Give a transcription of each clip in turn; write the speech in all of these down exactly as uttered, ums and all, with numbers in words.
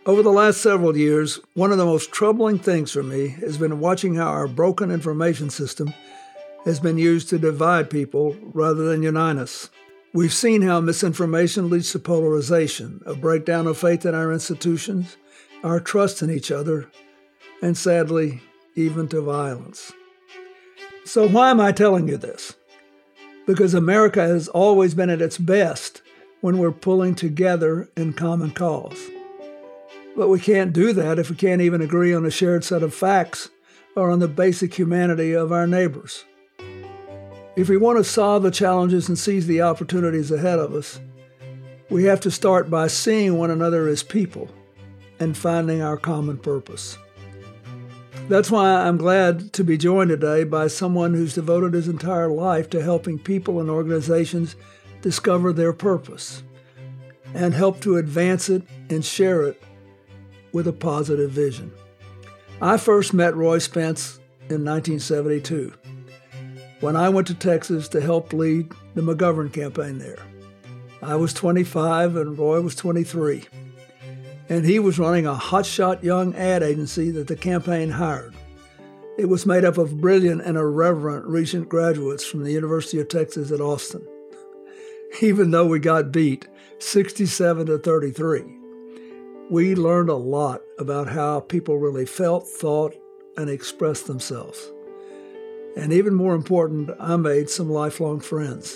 Over the last several years, one of the most troubling things for me has been watching how our broken information system has been used to divide people rather than unite us. We've seen how misinformation leads to polarization, a breakdown of faith in our institutions, our trust in each other, and sadly, even to violence. So why am I telling you this? Because America has always been at its best when we're pulling together in common cause. But we can't do that if we can't even agree on a shared set of facts or on the basic humanity of our neighbors. If we want to solve the challenges and seize the opportunities ahead of us, we have to start by seeing one another as people and finding our common purpose. That's why I'm glad to be joined today by someone who's devoted his entire life to helping people and organizations discover their purpose and help to advance it and share it with a positive vision. I first met Roy Spence in nineteen seventy-two when I went to Texas to help lead the McGovern campaign there. I was twenty-five and Roy was twenty-three. And he was running a hotshot young ad agency that the campaign hired. It was made up of brilliant and irreverent recent graduates from the University of Texas at Austin. Even though we got beat sixty-seven to thirty-three, we learned a lot about how people really felt, thought, and expressed themselves. And even more important, I made some lifelong friends,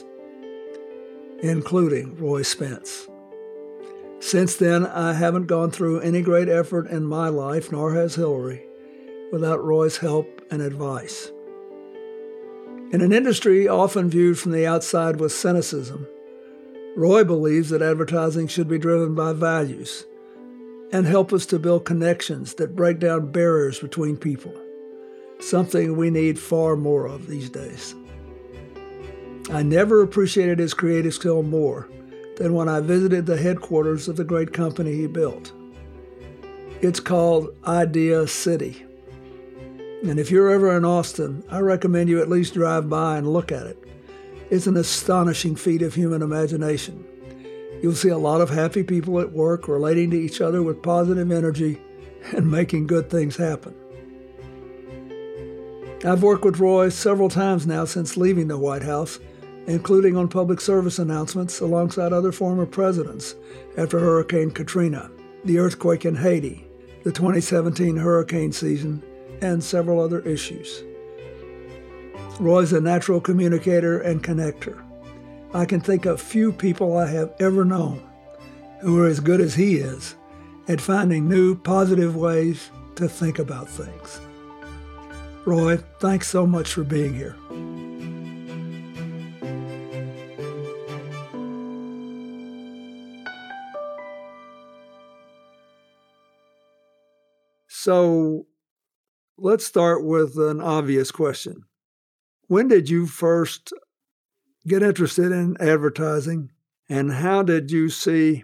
including Roy Spence. Since then, I haven't gone through any great effort in my life, nor has Hillary, without Roy's help and advice. In an industry often viewed from the outside with cynicism, Roy believes that advertising should be driven by values and help us to build connections that break down barriers between people, something we need far more of these days. I never appreciated his creative skill more than when I visited the headquarters of the great company he built. It's called Idea City. And if you're ever in Austin, I recommend you at least drive by and look at it. It's an astonishing feat of human imagination. You'll see a lot of happy people at work relating to each other with positive energy and making good things happen. I've worked with Roy several times now since leaving the White House, including on public service announcements alongside other former presidents after Hurricane Katrina, the earthquake in Haiti, the twenty seventeen hurricane season, and several other issues. Roy's a natural communicator and connector. I can think of few people I have ever known who are as good as he is at finding new, positive ways to think about things. Roy, thanks so much for being here. So let's start with an obvious question. When did you first get interested in advertising, and how did you see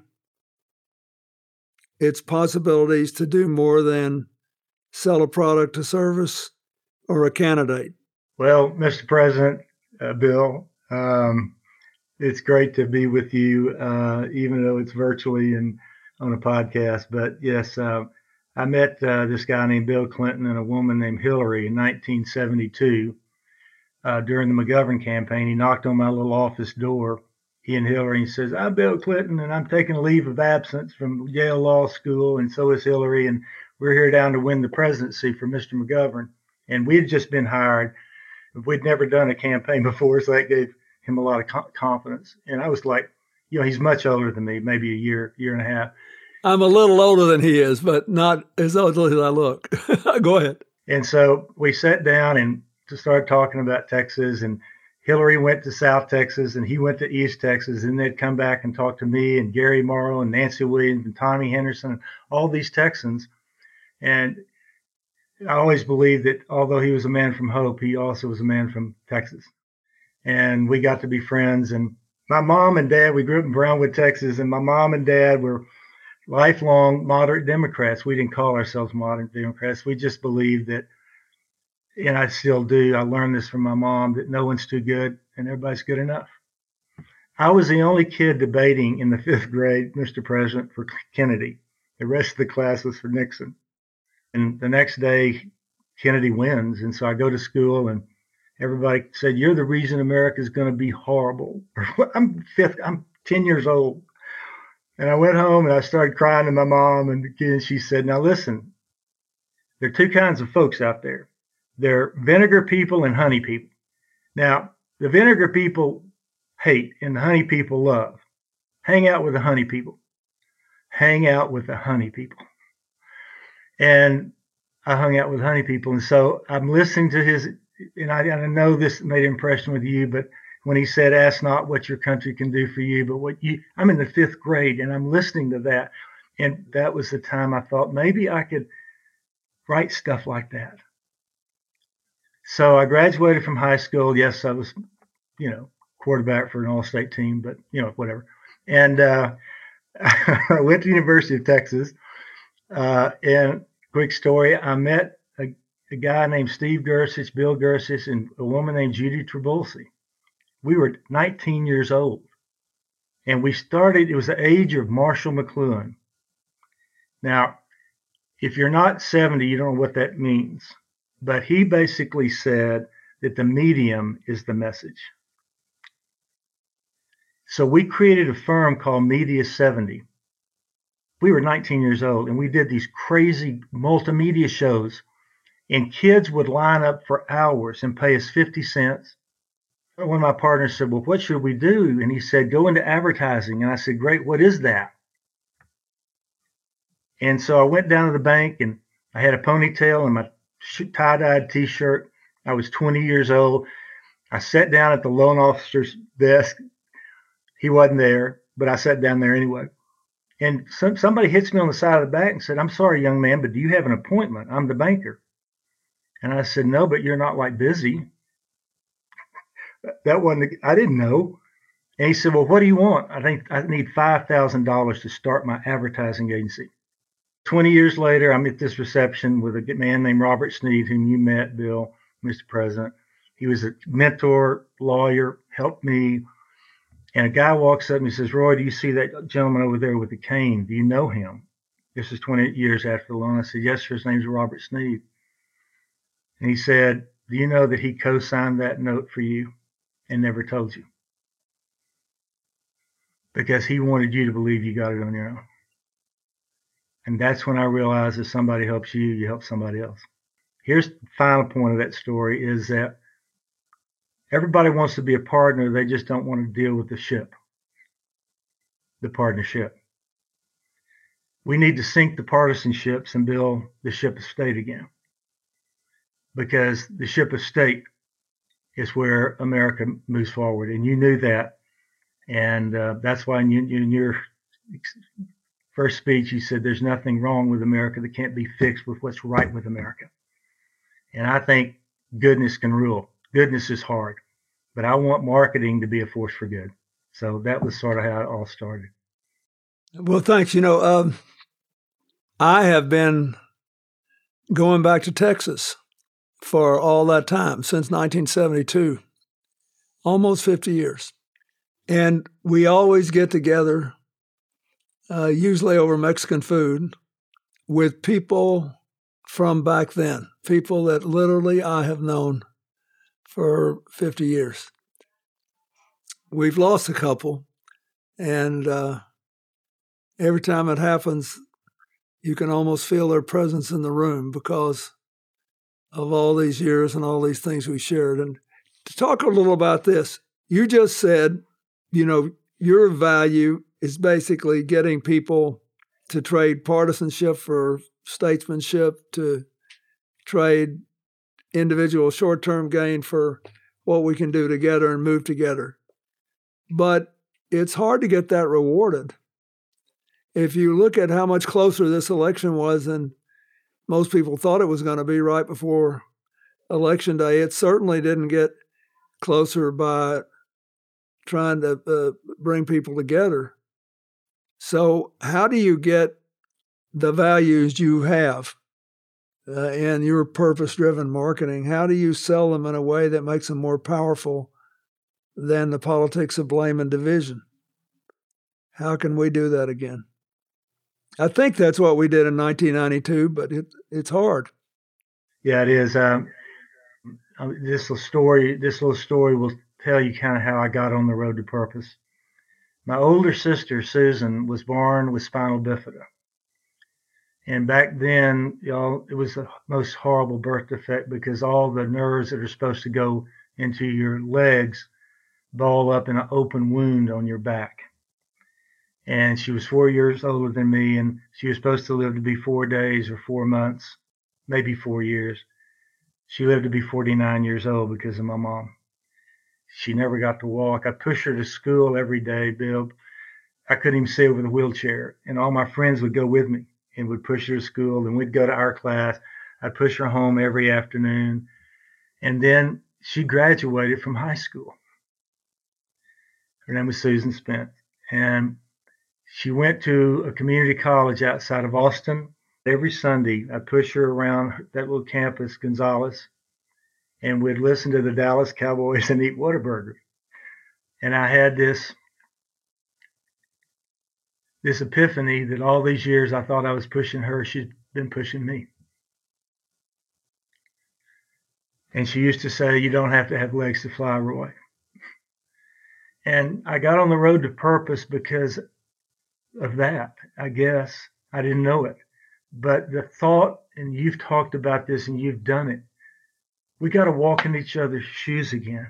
its possibilities to do more than sell a product, a service, or a candidate? Well, Mister President, uh, Bill, um, it's great to be with you, uh, even though it's virtually and on a podcast. But yes, uh, I met uh, this guy named Bill Clinton and a woman named Hillary in nineteen seventy-two uh, during the McGovern campaign. He knocked on my little office door, he and Hillary, and he says, "I'm Bill Clinton, and I'm taking a leave of absence from Yale Law School, and so is Hillary, and we're here down to win the presidency for Mister McGovern." And we had just been hired. We'd never done a campaign before, so that gave him a lot of co- confidence. And I was like, you know, he's much older than me, maybe a year, year and a half. I'm a little older than he is, but not as old as I look. Go ahead. And so we sat down and to start talking about Texas, and Hillary went to South Texas and he went to East Texas, and they'd come back and talk to me and Gary Morrow and Nancy Williams and Tommy Henderson and all these Texans. And I always believed that although he was a man from hope, he also was a man from Texas. And we got to be friends. And my mom and dad, we grew up in Brownwood, Texas, and my mom and dad were lifelong moderate Democrats. We didn't call ourselves moderate Democrats. We just believed that, and I still do, I learned this from my mom, that no one's too good and everybody's good enough. I was the only kid debating in the fifth grade, Mister President, for Kennedy. The rest of the class was for Nixon. And the next day, Kennedy wins. And so I go to school and everybody said, "You're the reason America is going to be horrible." I'm fifth, I'm ten years old. And I went home and I started crying to my mom. And again, she said, "Now listen, there are two kinds of folks out there. They're vinegar people and honey people. Now, the vinegar people hate and the honey people love. Hang out with the honey people. Hang out with the honey people." And I hung out with honey people. And so I'm listening to his, and I, and I know this made an impression with you, but when he said, "Ask not what your country can do for you, but what you," I'm in the fifth grade and I'm listening to that. And that was the time I thought maybe I could write stuff like that. So I graduated from high school. Yes, I was, you know, quarterback for an all-state team, but, you know, whatever. And uh, I went to the University of Texas. Uh, and quick story, I met a, a guy named Steve Gersich, Bill Gersich, and a woman named Judy Trabulsi. We were nineteen years old. And we started, it was the age of Marshall McLuhan. Now, if you're not seventy, you don't know what that means. But he basically said that the medium is the message. So we created a firm called Media seventy. We were nineteen years old, and we did these crazy multimedia shows, and kids would line up for hours and pay us fifty cents. One of my partners said, "Well, what should we do?" And he said, "Go into advertising." And I said, "Great, what is that?" And so I went down to the bank, and I had a ponytail and my tie-dyed T-shirt. I was twenty years old. I sat down at the loan officer's desk. He wasn't there, but I sat down there anyway. And some, somebody hits me on the side of the back and said, "I'm sorry, young man, but do you have an appointment? I'm the banker." And I said, "No, but you're not like busy." That wasn't, I didn't know. And he said, "Well, what do you want?" "I think I need five thousand dollars to start my advertising agency." twenty years later, I'm at this reception with a man named Robert Sneed, whom you met, Bill, Mister President. He was a mentor, lawyer, helped me. And a guy walks up and he says, "Roy, do you see that gentleman over there with the cane? Do you know him?" This is twenty years after the loan. I said, "Yes, sir, his name's Robert Sneed." And he said, "Do you know that he co-signed that note for you and never told you? Because he wanted you to believe you got it on your own." And that's when I realized if somebody helps you, you help somebody else. Here's the final point of that story is that everybody wants to be a partner. They just don't want to deal with the ship, the partnership. We need to sink the partisanships and build the ship of state again, because the ship of state is where America moves forward. And you knew that. And uh, that's why in, you, in your first speech, you said there's nothing wrong with America that can't be fixed with what's right with America. And I think goodness can rule. Goodness is hard. But I want marketing to be a force for good. So that was sort of how it all started. Well, thanks. You know, um, I have been going back to Texas for all that time, since nineteen seventy-two, almost fifty years. And we always get together, uh, usually over Mexican food, with people from back then, people that literally I have known for fifty years. We've lost a couple, and uh, every time it happens, you can almost feel their presence in the room because of all these years and all these things we shared. And to talk a little about this, you just said, you know, your value is basically getting people to trade partisanship for statesmanship, to trade individual short-term gain for what we can do together and move together. But it's hard to get that rewarded. If you look at how much closer this election was than most people thought it was going to be right before Election Day, it certainly didn't get closer by trying to uh, bring people together. So how do you get the values you have uh, in your purpose-driven marketing? How do you sell them in a way that makes them more powerful than the politics of blame and division? How can we do that again? I think that's what we did in nineteen ninety-two, but it, it's hard. Yeah, it is. Um, this little story, this little story will tell you kind of how I got on the road to purpose. My older sister, Susan, was born with spinal bifida. And back then, y'all, it was the most horrible birth defect because all the nerves that are supposed to go into your legs ball up in an open wound on your back. And she was four years older than me, and she was supposed to live to be four days or four months, maybe four years. She lived to be forty-nine years old because of my mom. She never got to walk. I pushed her to school every day, Bill. I couldn't even sit over the wheelchair, and all my friends would go with me and would push her to school, and we'd go to our class. I'd push her home every afternoon. And then she graduated from high school. Her name was Susan Spence. And she went to a community college outside of Austin. Every Sunday, I'd push her around that little campus, Gonzales, and we'd listen to the Dallas Cowboys and eat Whataburger. And I had this this epiphany that all these years I thought I was pushing her, she's been pushing me. And she used to say, you don't have to have legs to fly, Roy. And I got on the road to purpose because of that, I guess. I didn't know it. But the thought, and you've talked about this and you've done it, we got to walk in each other's shoes again.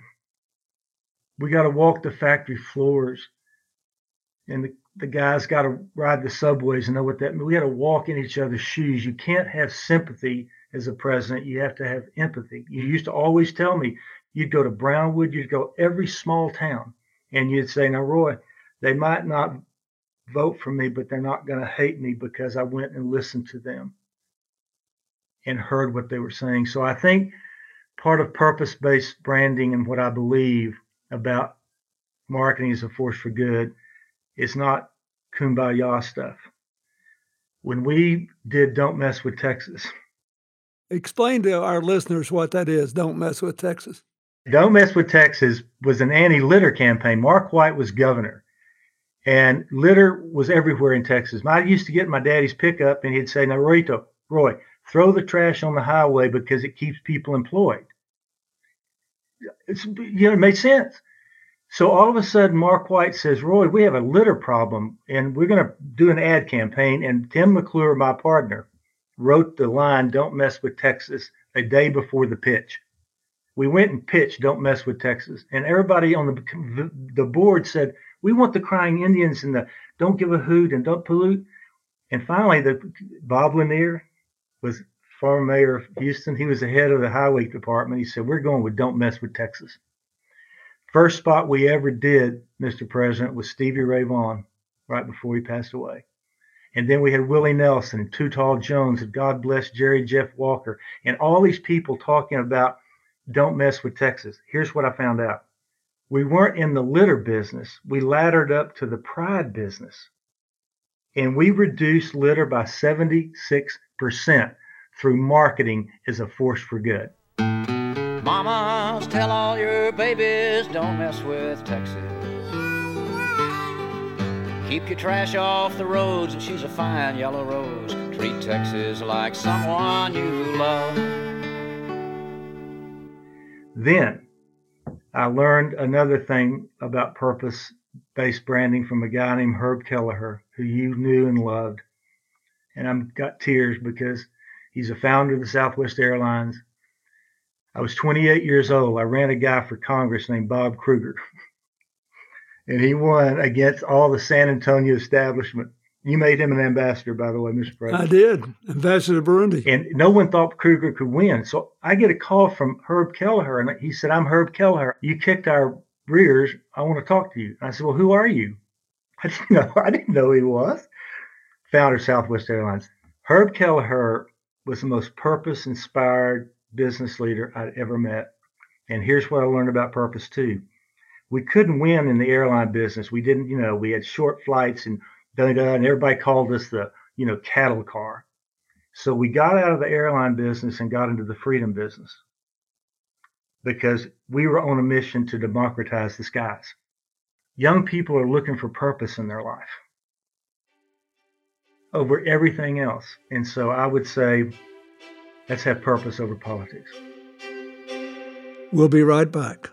We got to walk the factory floors. And the, the guys got to ride the subways and know what that means. We got to walk in each other's shoes. You can't have sympathy as a president. You have to have empathy. You used to always tell me, you'd go to Brownwood, you'd go every small town, and you'd say, now, Roy, they might not vote for me, but they're not going to hate me because I went and listened to them and heard what they were saying. So I think part of purpose-based branding and what I believe about marketing as a force for good is not kumbaya stuff. When we did Don't Mess with Texas. Explain to our listeners what that is, Don't Mess with Texas. Don't Mess with Texas was an anti-litter campaign. Mark White was governor, and litter was everywhere in Texas. I used to get my daddy's pickup, and he'd say, now, Royito, Roy, throw the trash on the highway because it keeps people employed. It's, you know, it made sense. So all of a sudden, Mark White says, Roy, we have a litter problem, and we're going to do an ad campaign. And Tim McClure, my partner, wrote the line, Don't Mess with Texas, a day before the pitch. We went and pitched Don't Mess with Texas. And everybody on the, the board said, we want the crying Indians and the don't give a hoot and don't pollute. And finally, the Bob Lanier was former mayor of Houston. He was the head of the highway department. He said, we're going with Don't Mess with Texas. First spot we ever did, Mister President, was Stevie Ray Vaughan right before he passed away. And then we had Willie Nelson and Too Tall Jones and God bless Jerry Jeff Walker and all these people talking about Don't Mess with Texas. Here's what I found out. We weren't in the litter business. We laddered up to the pride business. And we reduced litter by seventy-six percent through marketing as a force for good. Mamas, tell all your babies, don't mess with Texas. Keep your trash off the roads, and she's a fine yellow rose. Treat Texas like someone you love. Then I learned another thing about purpose-based branding from a guy named Herb Kelleher, who you knew and loved. And I've got tears because he's a founder of the Southwest Airlines. I was twenty-eight years old. I ran a guy for Congress named Bob Kruger. And he won against all the San Antonio establishment. You made him an ambassador, by the way, Mister President. I did. Ambassador to Burundi. And no one thought Kruger could win. So I get a call from Herb Kelleher, and he said, I'm Herb Kelleher. You kicked our rears. I want to talk to you. And I said, well, who are you? I didn't know, I didn't know who he was. Founder of Southwest Airlines. Herb Kelleher was the most purpose-inspired business leader I'd ever met. And here's what I learned about purpose, too. We couldn't win in the airline business. We didn't, you know, we had short flights and da da, and everybody called us the, you know, cattle car. So we got out of the airline business and got into the freedom business because we were on a mission to democratize the skies. Young people are looking for purpose in their life. over everything else. And so I would say, let's have purpose over politics. We'll be right back.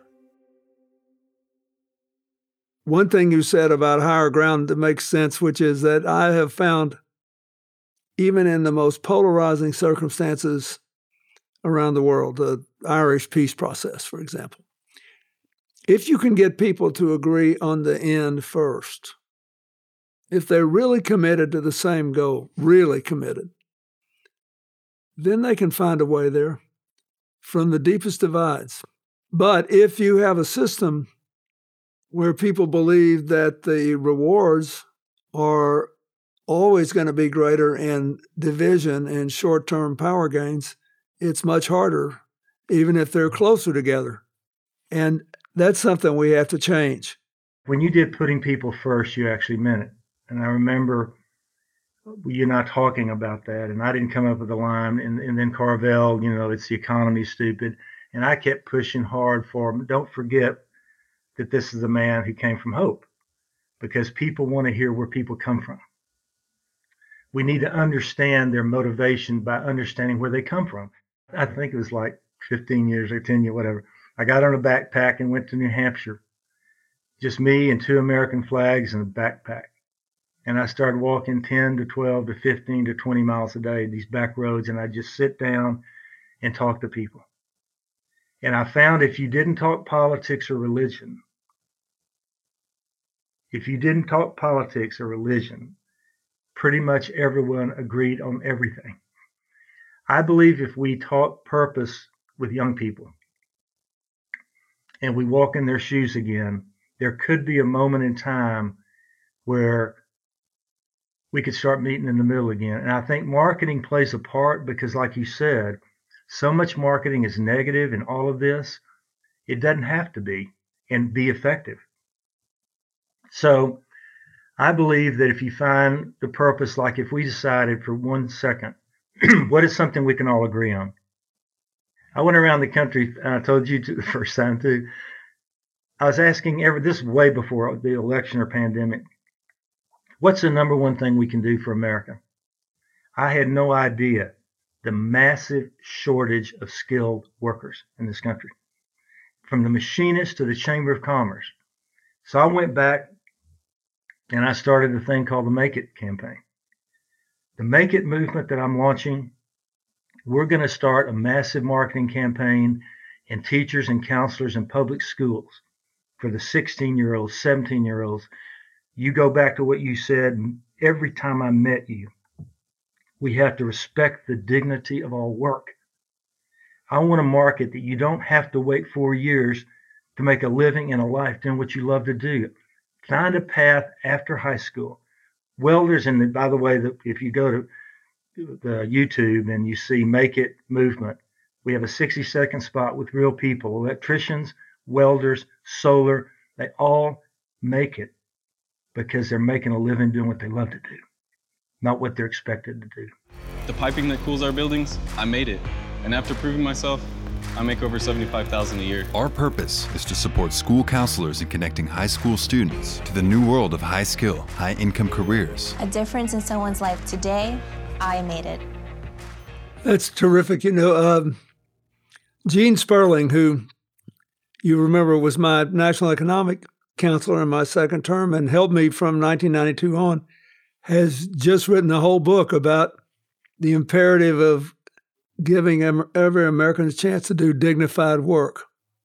One thing you said about higher ground that makes sense, which is that I have found, even in the most polarizing circumstances around the world, the Irish peace process, for example, if you can get people to agree on the end first, if they're really committed to the same goal, really committed, then they can find a way there from the deepest divides. But if you have a system where people believe that the rewards are always going to be greater in division and short-term power gains, it's much harder, even if they're closer together. And that's something we have to change. When you did putting people first, you actually meant it. And I remember you and I talking about that, and I didn't come up with the line, and, and then Carvel, you know, it's the economy, stupid. And I kept pushing hard for him. Don't forget that this is a man who came from hope, because people want to hear where people come from. We need to understand their motivation by understanding where they come from. I think it was like fifteen years or ten years, whatever. I got on a backpack and went to New Hampshire. Just me and two American flags and a backpack. And I started walking ten to twelve to fifteen to twenty miles a day, these back roads, and I just sit down and talk to people. And I found if you didn't talk politics or religion, if you didn't talk politics or religion, pretty much everyone agreed on everything. I believe if we talk purpose with young people and we walk in their shoes again, there could be a moment in time where we could start meeting in the middle again. And I think marketing plays a part because, like you said, so much marketing is negative in all of this. It doesn't have to be and be effective. So I believe that if you find the purpose, like if we decided for one second, what is something we can all agree on? I went around the country, and I told you to the first time too. I was asking every, this is way before the election or pandemic, what's the number one thing we can do for America? I had no idea the massive shortage of skilled workers in this country, from the machinists to the Chamber of Commerce. So I went back and I started a thing called the Make It campaign. The Make It movement that I'm launching, we're going to start a massive marketing campaign in teachers and counselors in public schools for the sixteen-year-olds, seventeen-year-olds. You go back to what you said every time I met you. We have to respect the dignity of our work. I want to market that you don't have to wait four years to make a living and a life doing what you love to do. Find a path after high school. Welders, and by the way, the, if you go to the YouTube and you see Make It movement, we have a sixty second spot with real people, electricians, welders, solar, they all make it because they're making a living doing what they love to do, not what they're expected to do. The piping that cools our buildings, I made it. And after proving myself, I make over seventy-five thousand dollars a year. Our purpose is to support school counselors in connecting high school students to the new world of high skill, high income careers. A difference in someone's life today, I made it. That's terrific. You know, um, Gene Sperling, who you remember was my national economic counselor in my second term and helped me from nineteen ninety-two on, has just written a whole book about the imperative of giving every American a chance to do dignified work.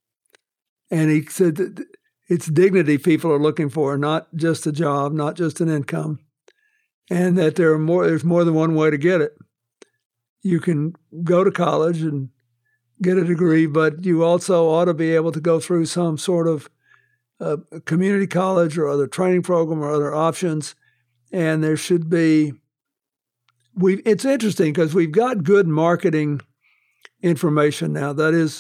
And he said that it's dignity people are looking for, not just a job, not just an income, and that there are more. There's more than one way to get it. You can go to college and get a degree, but you also ought to be able to go through some sort of uh, community college or other training program or other options. And there should be, we. It's interesting because we've got good marketing information now. That is,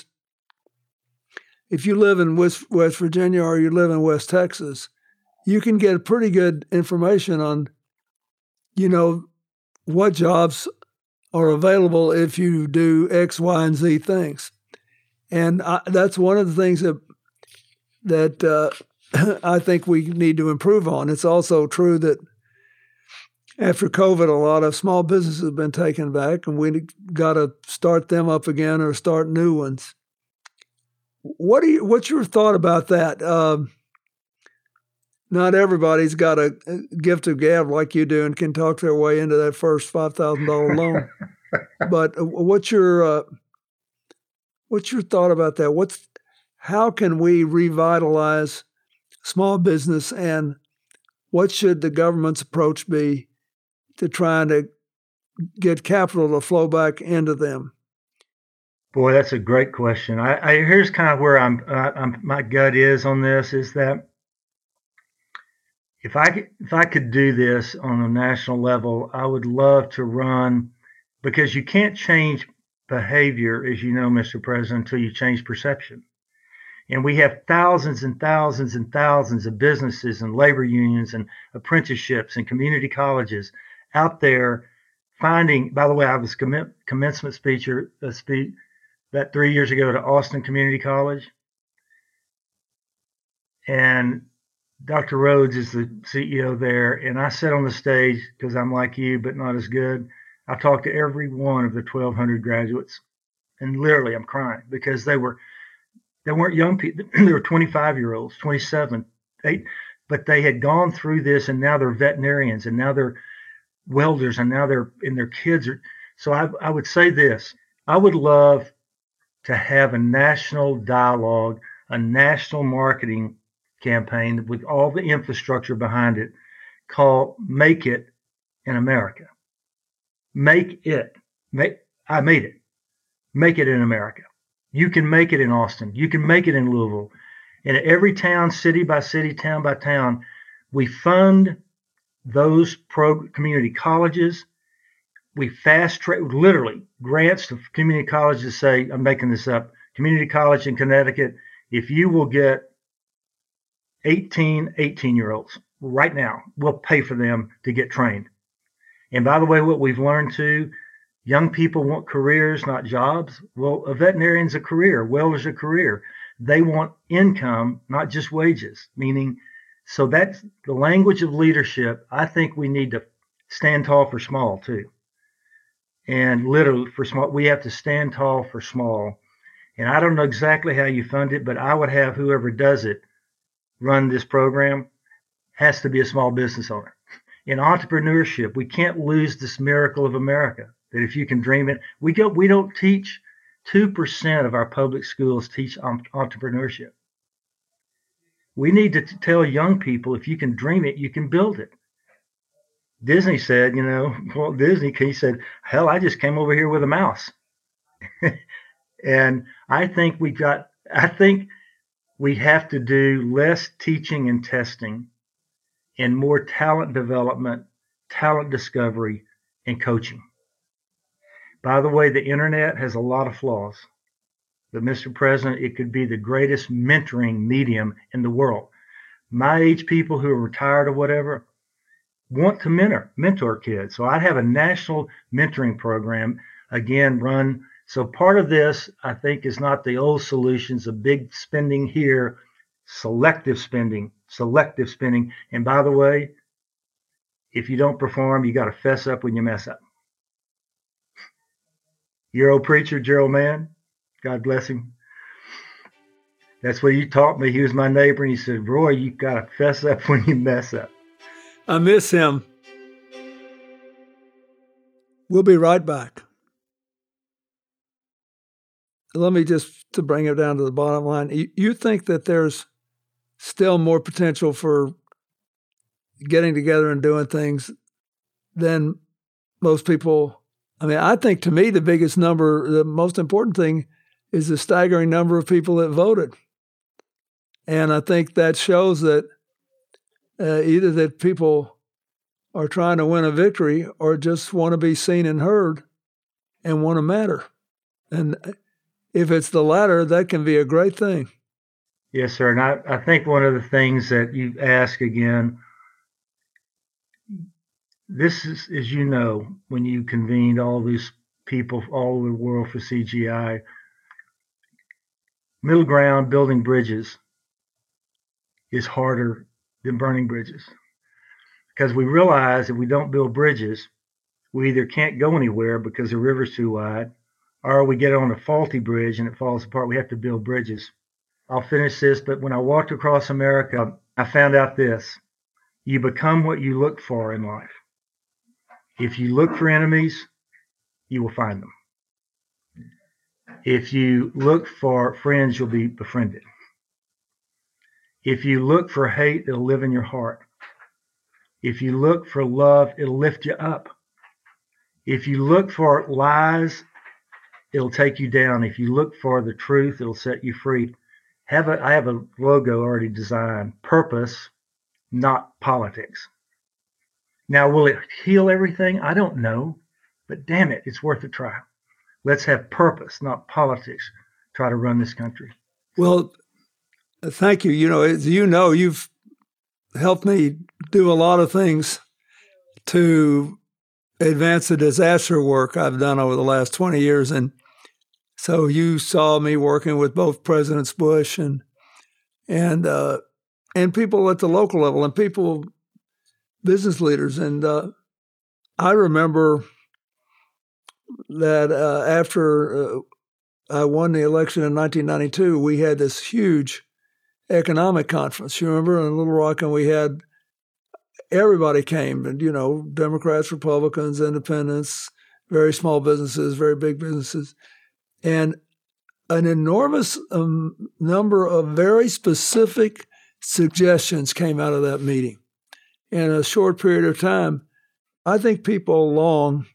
if you live in West, West Virginia or you live in West Texas, you can get pretty good information on, you know, what jobs are available if you do X, Y, and Z things. And I, that's one of the things that that uh, I think we need to improve on. It's also true that after COVID, a lot of small businesses have been taken back, and we got to start them up again or start new ones. What do you? What's your thought about that? Um, not everybody's got a gift of gab like you do and can talk their way into that first five thousand dollar loan. But what's your uh, what's your thought about that? What's how can we revitalize small business, and what should the government's approach be to trying to get capital to flow back into them? Boy, that's a great question. I, I here's kind of where I'm, uh, I'm. My gut is on this is that if I could, if I could do this on a national level, I would love to run, because you can't change behavior, as you know, Mister President, until you change perception. And we have thousands and thousands and thousands of businesses and labor unions and apprenticeships and community colleges out there finding. By the way, I was comm- commencement speaker, uh, speak. That three years ago to Austin Community College. And Doctor Rhodes is the C E O there. And I sat on the stage because I'm like you, but not as good. I talked to every one of the twelve hundred graduates. And literally I'm crying because they were, they weren't young people. They were twenty-five year olds, twenty-seven, eight, but they had gone through this, and now they're veterinarians, and now they're welders, and now they're, and their kids are. So I, I would say this, I would love to have a national dialogue, a national marketing campaign with all the infrastructure behind it called Make It in America. Make it. Make, I made it. Make it in America. You can make it in Austin. You can make it in Louisville. In every town, city by city, town by town, we fund those pro community colleges. We fast track, literally, grants to community colleges say, I'm making this up, community college in Connecticut, if you will get eighteen, eighteen-year-olds right now, we'll pay for them to get trained. And by the way, what we've learned too, young people want careers, not jobs. Well, a veterinarian's a career, a welder's a career. They want income, not just wages, meaning, so that's the language of leadership. I think we need to stand tall for small too. And literally for small, we have to stand tall for small. And I don't know exactly how you fund it, but I would have whoever does it run this program has to be a small business owner. In entrepreneurship, we can't lose this miracle of America, that if you can dream it, we go, we don't teach, two percent of our public schools teach entrepreneurship. We need to tell young people, if you can dream it, you can build it. Disney said, you know, Walt Disney, he said, hell, I just came over here with a mouse. And I think we got, I think we have to do less teaching and testing and more talent development, talent discovery, and coaching. By the way, the internet has a lot of flaws. But Mister President, it could be the greatest mentoring medium in the world. My age people who are retired or whatever want to mentor, mentor kids. So I'd have a national mentoring program, again, run. So part of this, I think, is not the old solutions of big spending here, selective spending, selective spending. And by the way, if you don't perform, you got to fess up when you mess up. Your old preacher, Gerald Mann, God bless him. That's what he taught me. He was my neighbor, and he said, Roy, you got to fess up when you mess up. I miss him. We'll be right back. Let me just, to bring it down to the bottom line, you, you think that there's still more potential for getting together and doing things than most people. I mean, I think to me the biggest number, the most important thing is the staggering number of people that voted. And I think that shows that uh, either that people are trying to win a victory or just want to be seen and heard and want to matter. And if it's the latter, that can be a great thing. Yes, sir. And I, I think one of the things that you ask again, this is, as you know, when you convened all these people all over the world for C G I, middle ground, building bridges is harder than burning bridges. because we realize if we don't build bridges, we either can't go anywhere because the river's too wide, or we get on a faulty bridge and it falls apart. We have to build bridges. I'll finish this, but when I walked across America, I found out this. You become what you look for in life. If you look for enemies, you will find them. If you look for friends, you'll be befriended. If you look for hate, it'll live in your heart. If you look for love, it'll lift you up. If you look for lies, it'll take you down. If you look for the truth, it'll set you free. Have a, I have a logo already designed. Purpose, not politics. Now, will it heal everything? I don't know. But damn it, it's worth a try. Let's have purpose, not politics, try to run this country. Well, thank you. You know, as you know, you've helped me do a lot of things to advance the disaster work I've done over the last twenty years. And so you saw me working with both Presidents Bush and and uh, and people at the local level and people, business leaders. And uh, I remember that uh, after uh, I won the election in nineteen ninety-two, we had this huge economic conference, you remember, in Little Rock, and we had, everybody came, and, you know, Democrats, Republicans, independents, very small businesses, very big businesses, and an enormous um, number of very specific suggestions came out of that meeting. In a short period of time, I think people long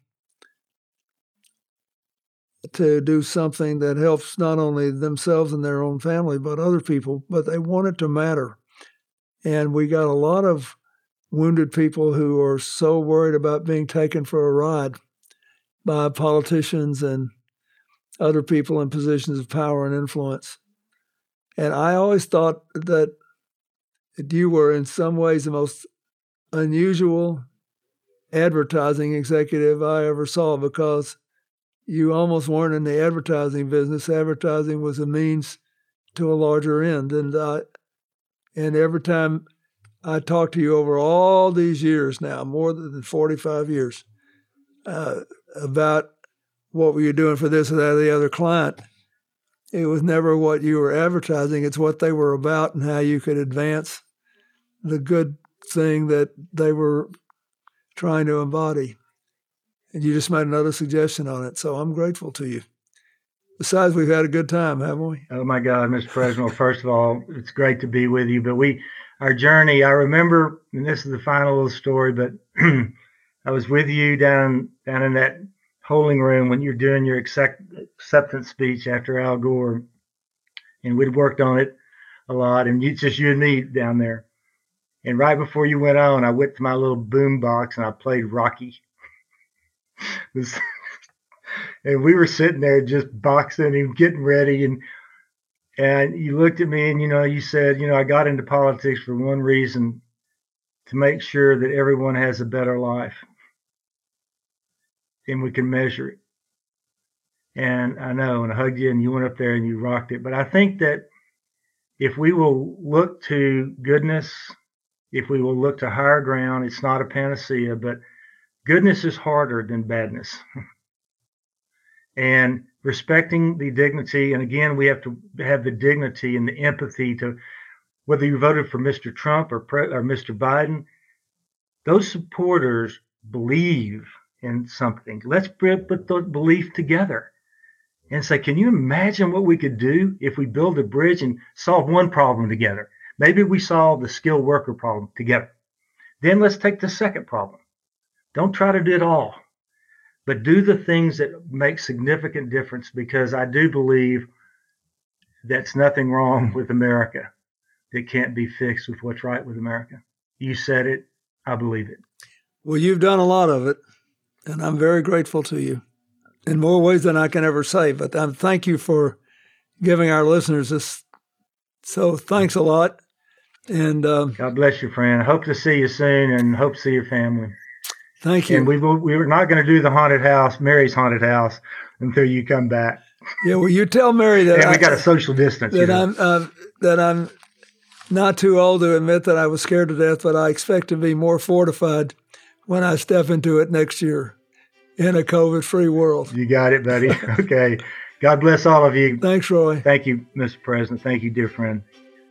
to do something that helps not only themselves and their own family, but other people, but they want it to matter. And we got a lot of wounded people who are so worried about being taken for a ride by politicians and other people in positions of power and influence. And I always thought that you were in some ways the most unusual advertising executive I ever saw, because you almost weren't in the advertising business. Advertising was a means to a larger end. And uh, and every time I talk to you over all these years now, more than forty-five years, uh, about what were you doing for this or that or the other client, it was never what you were advertising. It's what they were about and how you could advance the good thing that they were trying to embody. And you just made another suggestion on it, so I'm grateful to you. Besides, we've had a good time, haven't we? Oh, my God, Mister President. Well, first of all, it's great to be with you. But we, our journey, I remember, and this is the final little story, but I was with you down down in that polling room when you're doing your accept, acceptance speech after Al Gore, and we'd worked on it a lot, and it's just you and me down there. And right before you went on, I went to my little boom box and I played Rocky. And we were sitting there just boxing and getting ready, and and you looked at me and, you know, you said, you know, I got into politics for one reason, to make sure that everyone has a better life and we can measure it. And I know, and I hugged you and you went up there and you rocked it. But I think that if we will look to goodness, if we will look to higher ground, it's not a panacea, but goodness is harder than badness. And respecting the dignity, and again, we have to have the dignity and the empathy to, whether you voted for Mister Trump or, or Mister Biden, those supporters believe in something. Let's put the belief together and say, can you imagine what we could do if we build a bridge and solve one problem together? Maybe we solve the skilled worker problem together. Then let's take the second problem. Don't try to do it all, but do the things that make significant difference, because I do believe that's nothing wrong with America that can't be fixed with what's right with America. You said it. I believe it. Well, you've done a lot of it, and I'm very grateful to you in more ways than I can ever say, but um, thank you for giving our listeners this. So thanks a lot. And um, God bless you, friend. I hope to see you soon and hope to see your family. Thank you. And we will, we were not going to do the haunted house, Mary's haunted house, until you come back. Yeah, well, you tell Mary that and I, we got a social distance. That here. I'm uh, that I'm not too old to admit that I was scared to death, but I expect to be more fortified when I step into it next year in a COVID-free world. You got it, buddy. Okay. God bless all of you. Thanks, Roy. Thank you, Mister President. Thank you, dear friend.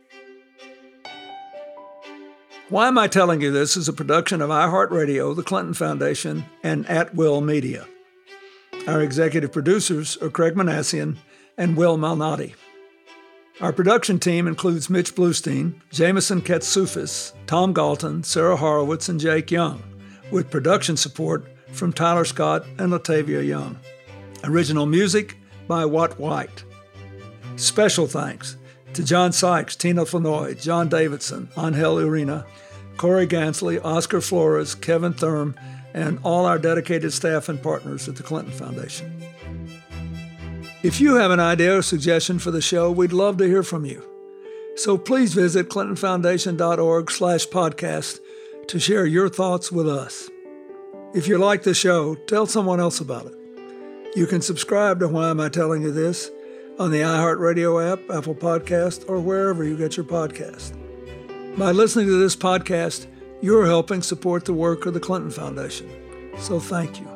Why Am I Telling You This is a production of iHeartRadio, the Clinton Foundation, and At Will Media. Our executive producers are Craig Manassian and Will Malnati. Our production team includes Mitch Bluestein, Jameson Katsufis, Tom Galton, Sarah Horowitz, and Jake Young, with production support from Tyler Scott and Latavia Young. Original music by Watt White. Special thanks to John Sykes, Tina Flanoy, John Davidson, Angel Urena, Corey Gansley, Oscar Flores, Kevin Thurm, and all our dedicated staff and partners at the Clinton Foundation. If you have an idea or suggestion for the show, we'd love to hear from you. So please visit clintonfoundation.org slash podcast to share your thoughts with us. If you like the show, tell someone else about it. You can subscribe to Why Am I Telling You This on the iHeartRadio app, Apple Podcast, or wherever you get your podcast. By listening to this podcast, you're helping support the work of the Clinton Foundation. So thank you.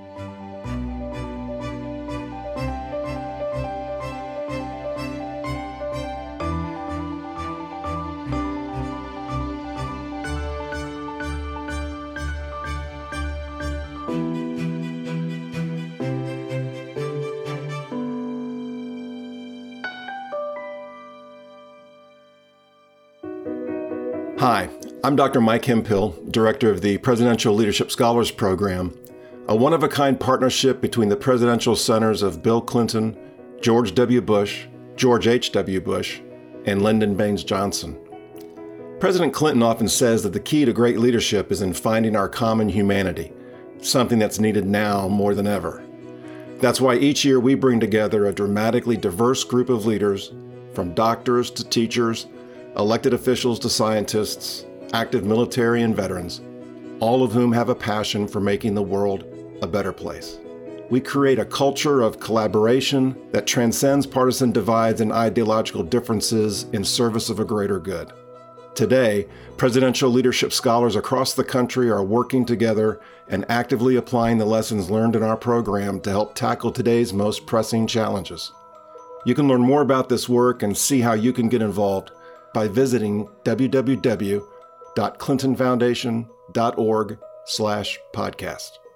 Hi, I'm Doctor Mike Hemphill, Director of the Presidential Leadership Scholars Program, a one-of-a-kind partnership between the Presidential Centers of Bill Clinton, George W. Bush, George H W. Bush, and Lyndon Baines Johnson. President Clinton often says that the key to great leadership is in finding our common humanity, something that's needed now more than ever. That's why each year we bring together a dramatically diverse group of leaders, from doctors to teachers, elected officials to scientists, active military and veterans, all of whom have a passion for making the world a better place. We create a culture of collaboration that transcends partisan divides and ideological differences in service of a greater good. Today, presidential leadership scholars across the country are working together and actively applying the lessons learned in our program to help tackle today's most pressing challenges. You can learn more about this work and see how you can get involved by visiting www.clintonfoundation.org slash podcast.